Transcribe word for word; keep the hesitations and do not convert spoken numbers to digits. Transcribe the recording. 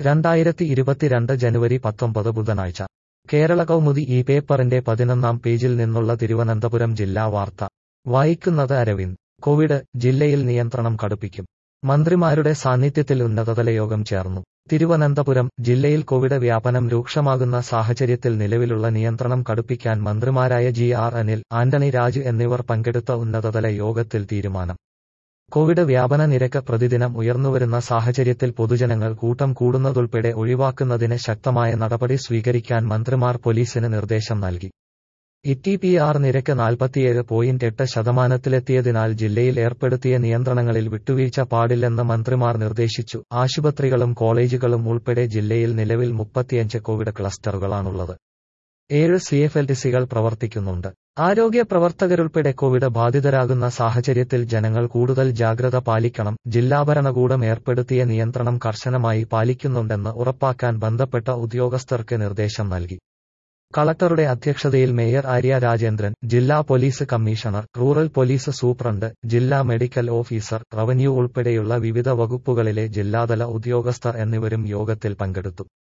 രണ്ടായിരത്തി ഇരുപത്തിരണ്ട് ജനുവരി പത്തൊമ്പത് ബുധനാഴ്ച കേരള കൗമുദി ഈ പേപ്പറിന്റെ പതിനൊന്നാം പേജിൽ നിന്നുള്ള തിരുവനന്തപുരം ജില്ലാ വാർത്ത വായിക്കുന്നത് അരവിന്ദ്. കോവിഡ് ജില്ലയിൽ നിയന്ത്രണം കടുപ്പിക്കും. മന്ത്രിമാരുടെ സാന്നിധ്യത്തിൽ ഉന്നതതല യോഗം ചേർന്നു. തിരുവനന്തപുരം ജില്ലയിൽ കോവിഡ് വ്യാപനം രൂക്ഷമാകുന്ന സാഹചര്യത്തിൽ നിലവിലുള്ള നിയന്ത്രണം കടുപ്പിക്കാൻ മന്ത്രിമാരായ ജി ആർ അനിൽ, ആന്റണി രാജു എന്നിവർ പങ്കെടുത്ത ഉന്നതതല യോഗത്തിൽ തീരുമാനം. കോവിഡ് വ്യാപന നിരക്ക് പ്രതിദിനം ഉയർന്നുവരുന്ന സാഹചര്യത്തിൽ പൊതുജനങ്ങൾ കൂട്ടം കൂടുന്നതുൾപ്പെടെ ഒഴിവാക്കുന്നതിന് ശക്തമായ നടപടി സ്വീകരിക്കാൻ മന്ത്രിമാർ പോലീസിന് നിർദ്ദേശം നൽകി. ഇ ടി പി ആർ നിരക്ക് നാൽപ്പത്തിയേഴ് പോയിന്റ് എട്ട് ശതമാനത്തിലെത്തിയതിനാൽ ജില്ലയിൽ ഏർപ്പെടുത്തിയ നിയന്ത്രണങ്ങളിൽ വിട്ടുവീഴ്ച പാടില്ലെന്ന് മന്ത്രിമാർ നിർദ്ദേശിച്ചു. ആശുപത്രികളും കോളേജുകളും ഉൾപ്പെടെ ജില്ലയിൽ നിലവിൽ മുപ്പത്തിയഞ്ച് കോവിഡ് ക്ലസ്റ്ററുകളാണുള്ളത്. ഏഴ് സി എഫ് എൽ ടി സികൾ പ്രവർത്തിക്കുന്നുണ്ട്. ആരോഗ്യ പ്രവർത്തകരുൾപ്പെടെ കോവിഡ് ബാധിതരാകുന്ന സാഹചര്യത്തിൽ ജനങ്ങൾ കൂടുതൽ ജാഗ്രത പാലിക്കണം. ജില്ലാ ഭരണകൂടം ഏർപ്പെടുത്തിയ നിയന്ത്രണം കർശനമായി പാലിക്കുന്നുണ്ടെന്ന് ഉറപ്പാക്കാൻ ബന്ധപ്പെട്ട ഉദ്യോഗസ്ഥർക്ക് നിർദ്ദേശം നൽകി. കളക്ടറുടെ അധ്യക്ഷതയിൽ മേയർ ആര്യ രാജേന്ദ്രൻ, ജില്ലാ police commissioner, rural police superintendent, ജില്ലാ മെഡിക്കൽ ഓഫീസർ, റവന്യൂ ഉൾപ്പെടെയുള്ള വിവിധ വകുപ്പുകളിലെ ജില്ലാതല ഉദ്യോഗസ്ഥർ എന്നിവരും യോഗത്തിൽ പങ്കെടുത്തു.